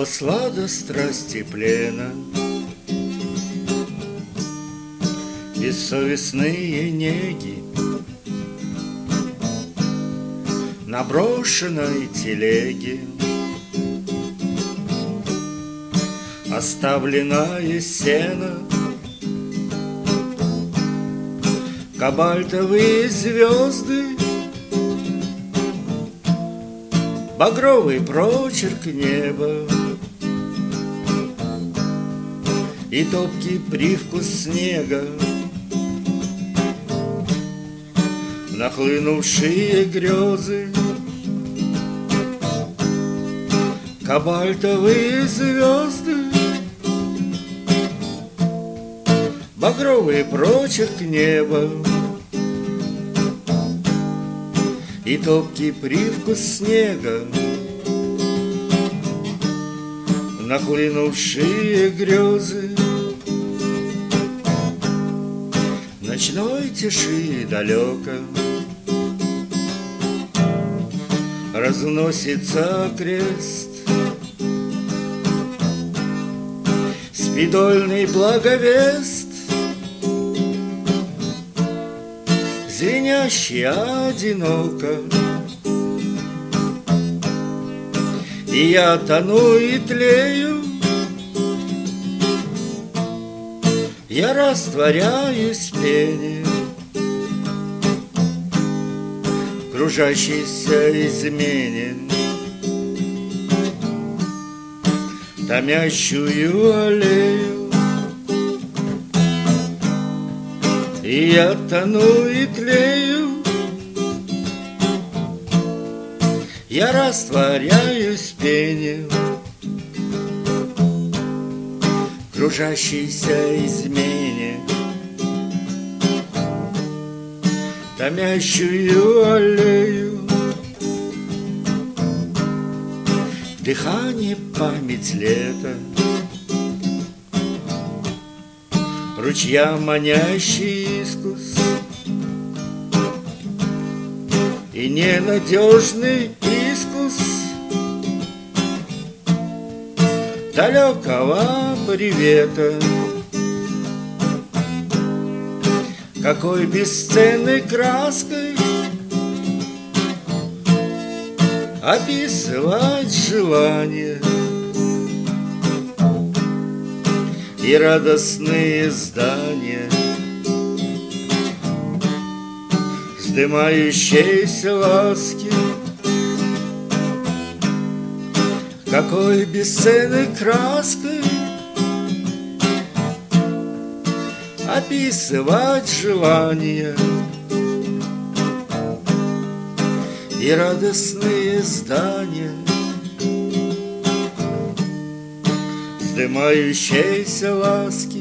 О, сладость страсти плена, бессовестные неги на брошенной телеге, оставленное сено, кобальтовые звезды, багровый прочерк неба и топкий привкус снега, нахлынувшие грезы, кобальтовые звезды, багровый прочерк неба и топкий привкус снега, нахлынувшие грезы. Ночной тиши далеко разносится крест, спидольный благовест, звенящий одиноко. И я тону и тлею, я растворяюсь в пене кружащейся измене, томящую аллею. И я тону и тлею, я растворяюсь в пене кружащейся измене, томящую аллею. Дыхание, память лета, ручья манящий искус и ненадежный искус далекого привета. Какой бесценной краской описывать желание и радостные здания вздымающейся ласки. Какой бесценной краской описывать желания и радостные здания вздымающейся ласки.